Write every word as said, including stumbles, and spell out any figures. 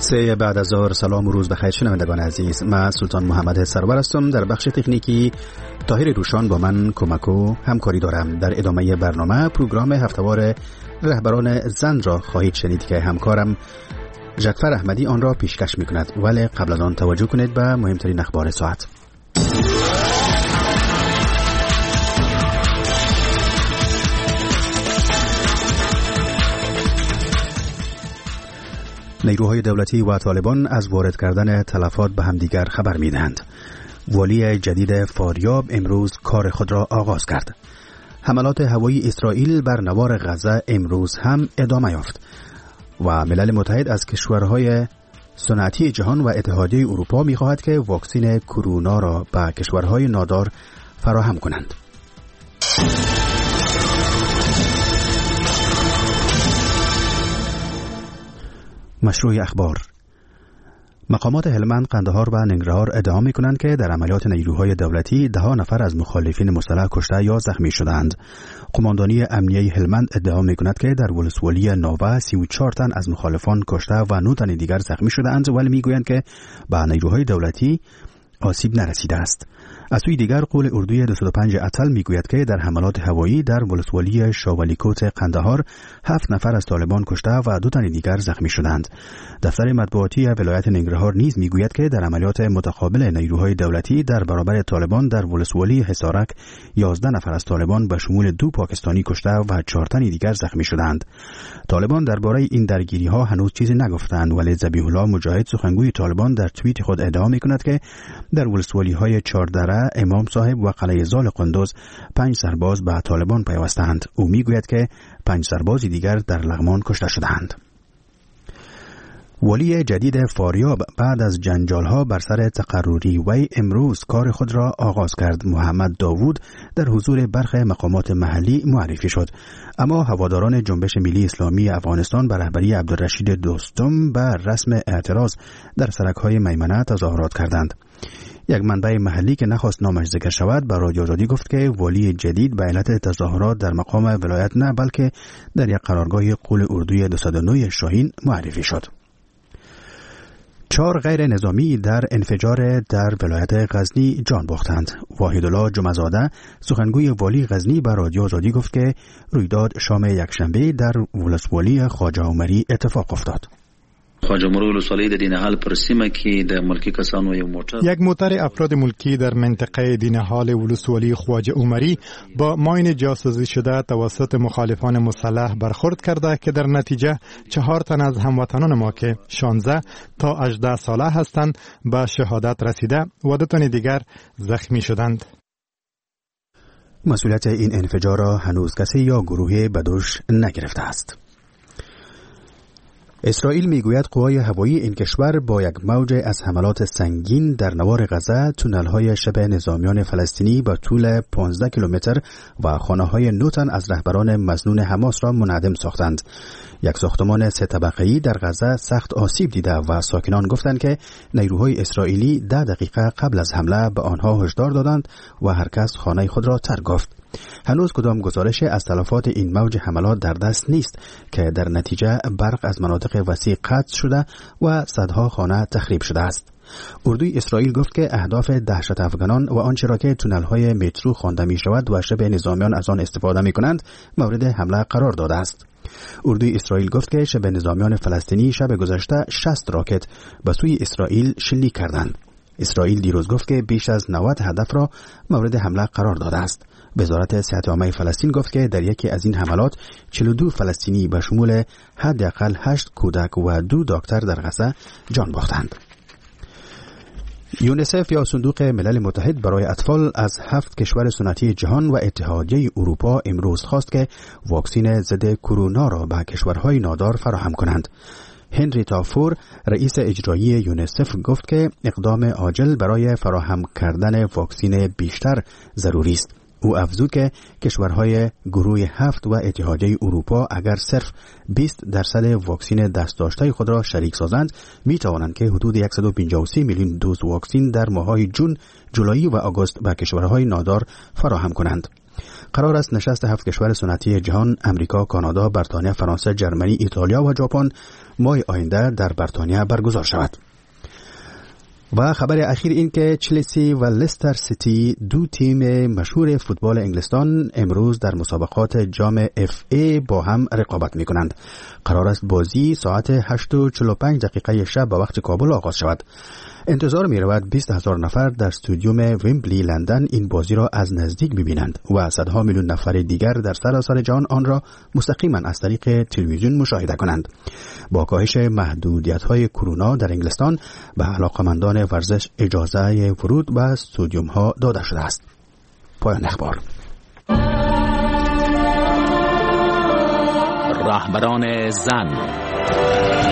سه بعد از ظهر. سلام و روز بخیر شنوندگان عزیز. من سلطان محمد سرور هستم. در بخش تکنیکی طاهر روشان با من کمک و همکاری دارم. در ادامه برنامه پروگرام هفتهوار رهبران زن را خواهید شنید که همکارم جعفر احمدی آن را پیشکش می‌کند، ولی قبل از آن توجه کنید به مهمترین اخبار ساعت. نیروهای دولتی و طالبان از وارد کردن تلفات به همدیگر خبر می‌دهند. والی جدید فاریاب امروز کار خود را آغاز کرد. حملات هوایی اسرائیل بر نوار غزه امروز هم ادامه یافت و ملل متحد از کشورهای صنعتی جهان و اتحادیه اروپا می‌خواهد که واکسن کرونا را به کشورهای نادار فراهم کنند. مشروع اخبار. مقامات هلمند، قندهار و ننگرهار ادعا می‌کنند که در عملیات نیروهای دولتی ده نفر از مخالفین مسلح کشته یا زخمی شدند. قماندانی امنیه هلمند ادعا می‌کند که در ولسوالی ناوه سی و چهار تن از مخالفان کشته و نه تن دیگر زخمی شدند، ولی می‌گویند که به نیروهای دولتی آسیب نرسیده است. از سوی دیگر قول اردوی دویست و پنج اتل میگوید که در حملات هوایی در ولسوالی شاولیکوت قندهار هفت نفر از طالبان کشته و دو تن دیگر زخمی شدند. دفتر مطبوعاتی ولایت ننگرهار نیز میگوید که در عملیات متقابل نیروهای دولتی در برابر طالبان در ولسوالی حصارک یازده نفر از طالبان به شمول دو پاکستانی کشته و چهار تن دیگر زخمی شدند. طالبان درباره این درگیری‌ها هنوز چیزی نگفتند، ولی ذبیح الله مجاهد سخنگوی طالبان در توییت خود ادعا میکند که در ولسوالی‌های چهاردره، امام صاحب و قلعه زال قندوز پنج سرباز به طالبان پیوستند. او میگوید که پنج سرباز دیگر در لغمان کشته شدند. والی جدید فاریاب بعد از جنجال‌ها بر سر تقرری وی امروز کار خود را آغاز کرد. محمد داوود در حضور برخی مقامات محلی معرفی شد، اما هواداران جنبش ملی اسلامی افغانستان به رهبری عبدالرشید دوستم به رسم اعتراض در سرک‌های میمنه تظاهرات کردند. یک منبع محلی که نخواست نامش ذکر شود به رادیو آزادی گفت که والی جدید به علت تظاهرات در مقام ولایت نه، بلکه در یک قرارگاه قول اردوی دویست و نه شاهین معرفی شد. چهار غیر نظامی در انفجار در ولایت غزنی جان باختند. واحدالله جمعزاده سخنگوی والی غزنی به رادیو آزادی گفت که رویداد شام یکشنبه در ولسوالی خواجه عمری اتفاق افتاد. خواجه عمری ولسوالی د دینهال پر سیمه کې د ملکی کسانو یو موټر یک موتر افراد ملکی در منطقه دینهال ولسوالی خواجه عمری با ماین جاسوسی شده توسط مخالفان مسلح برخورد کرده که در نتیجه چهار تن از هموطنان ما که شانزده تا هجده ساله هستند به شهادت رسیده و دو تن دیگر زخمی شدند. مسئولیت این انفجار را هنوز کسی یا گروهی به دوش نگرفته است. اسرائیل میگوید قوای هوایی این کشور با یک موج از حملات سنگین در نوار غزه تونل‌های شبه نظامیان فلسطینی با طول پانزده کیلومتر و خانه‌های نه تن از رهبران مظنون حماس را منهدم ساختند. یک ساختمان سه طبقه‌ای در غزه سخت آسیب دیده و ساکنان گفتند که نیروهای اسرائیلی ده دقیقه قبل از حمله به آنها هشدار دادند و هر کس خانه خود را ترک گفت. هنوز کدام گزارش از تلفات این موج حملات در دست نیست که در نتیجه برق از مناطق وسیع قطع شده و صدها خانه تخریب شده است. اردوی اسرائیل گفت که اهداف دهشت افغانان و آنچه را که تونل‌های مترو خوانده می شود و شبه نظامیان از آن استفاده می کنند مورد حمله قرار داده است. اردوی اسرائیل گفت که شبه نظامیان فلسطینی شب گذشته شصت راکت به سوی اسرائیل شلیک کردند. اسرائیل دیروز گفت که بیش از نود هدف را مورد حمله قرار داده است. وزارت صحت عامه فلسطین گفت که در یکی از این حملات چهل و دو فلسطینی به شمول حداقل هشت کودک و دو دکتر در غزه جان باختند. یونیسف یا صندوق ملل متحد برای اطفال از هفت کشور صنعتی جهان و اتحادیه اروپا امروز خواست که واکسن ضد کرونا را به کشورهای نادار فراهم کنند. هنری تافور رئیس اجرایی یونیسف گفت که اقدام عاجل برای فراهم کردن واکسن بیشتر ضروری است. او افزود که کشورهای گروه هفت و اتحادیه اروپا اگر صرف بیست درصد واکسن دست داشته خود را شریک سازند می توانند که حدود صد و پنجاه و سه میلیون دوز واکسن در ماه‌های جون، جولای و آگوست به کشورهای نادار فراهم کنند. قرار است نشست هفت کشور صنعتی جهان امریکا، کانادا، بریتانیا، فرانسه، ژرمنی، ایتالیا و ژاپن ماه آینده در بریتانیا برگزار شود. و خبر اخیر این که چلسی و لستر سیتی دو تیم مشهور فوتبال انگلستان امروز در مسابقات جام اف ای با هم رقابت می کنند. قرار است بازی ساعت هشت و چهل و پنج دقیقه شب به وقت کابل آغاز شود. انتظار می رود بیست هزار نفر در استادیوم ویمبلی لندن این بازی را از نزدیک ببینند و صدها میلیون نفر دیگر در سراسر جهان آن را مستقیما از طریق تلویزیون مشاهده کنند. با کاهش محدودیت‌های کرونا در انگلستان به علاقه‌مندان ورزش اجازه ورود به استادیوم‌ها داده شده است. پایان اخبار. رهبران زن